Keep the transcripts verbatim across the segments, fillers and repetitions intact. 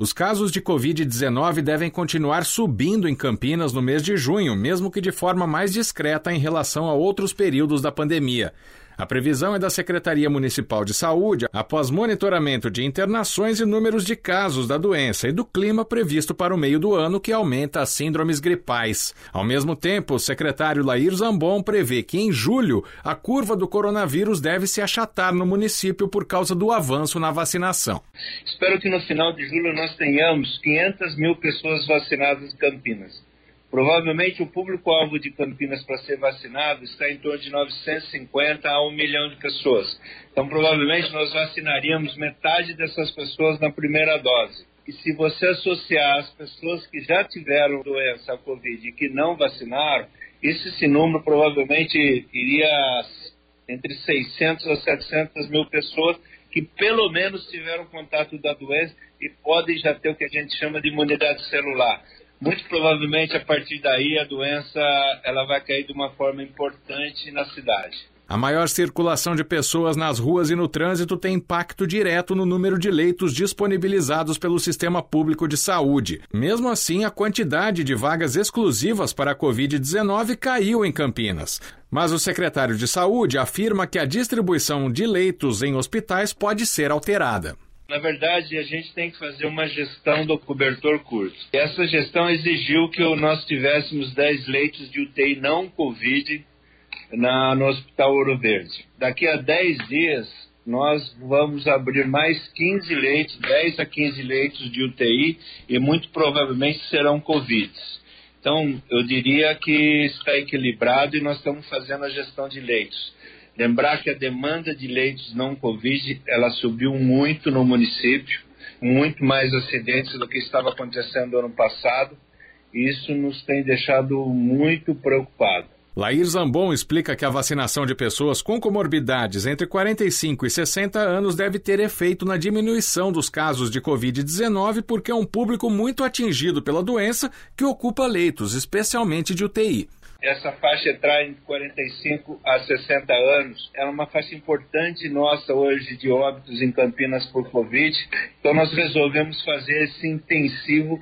Os casos de covid dezenove devem continuar subindo em Campinas no mês de junho, mesmo que de forma mais discreta em relação a outros períodos da pandemia. A previsão é da Secretaria Municipal de Saúde, após monitoramento de internações e números de casos da doença e do clima previsto para o meio do ano, que aumenta as síndromes gripais. Ao mesmo tempo, o secretário Lair Zambon prevê que em julho a curva do coronavírus deve se achatar no município por causa do avanço na vacinação. Espero que no final de julho nós tenhamos quinhentas mil pessoas vacinadas em Campinas. Provavelmente o público-alvo de Campinas para ser vacinado está em torno de novecentos e cinquenta a um milhão de pessoas. Então, provavelmente, nós vacinaríamos metade dessas pessoas na primeira dose. E se você associar as pessoas que já tiveram doença, a Covid, e que não vacinaram, esse número provavelmente iria entre seiscentas a setecentas mil pessoas que pelo menos tiveram contato da doença e podem já ter o que a gente chama de imunidade celular. Muito provavelmente, a partir daí, a doença ela vai cair de uma forma importante na cidade. A maior circulação de pessoas nas ruas e no trânsito tem impacto direto no número de leitos disponibilizados pelo Sistema Público de Saúde. Mesmo assim, a quantidade de vagas exclusivas para a covid dezenove caiu em Campinas. Mas o secretário de Saúde afirma que a distribuição de leitos em hospitais pode ser alterada. Na verdade, a gente tem que fazer uma gestão do cobertor curto. Essa gestão exigiu que nós tivéssemos dez leitos de U T I não Covid na, no Hospital Ouro Verde. Daqui a dez dias, nós vamos abrir mais quinze leitos, dez a quinze leitos de U T I e muito provavelmente serão Covid. Então, eu diria que está equilibrado e nós estamos fazendo a gestão de leitos. Lembrar que a demanda de leitos não Covid, ela subiu muito no município, muito mais acidentes do que estava acontecendo ano passado, e isso nos tem deixado muito preocupados. Lair Zambon explica que a vacinação de pessoas com comorbidades entre quarenta e cinco e sessenta anos deve ter efeito na diminuição dos casos de covid dezenove, porque é um público muito atingido pela doença que ocupa leitos, especialmente de U T I. Essa faixa etária entre quarenta e cinco a sessenta anos é uma faixa importante nossa hoje de óbitos em Campinas por Covid. Então nós resolvemos fazer esse intensivo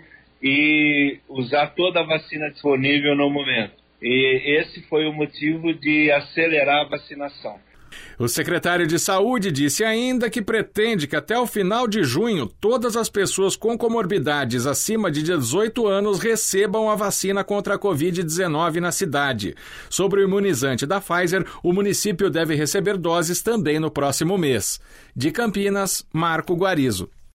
e usar toda a vacina disponível no momento. E esse foi o motivo de acelerar a vacinação. O secretário de Saúde disse ainda que pretende que até o final de junho todas as pessoas com comorbidades acima de dezoito anos recebam a vacina contra a covid dezenove na cidade. Sobre o imunizante da Pfizer, o município deve receber doses também no próximo mês. De Campinas, Marco Guarizo.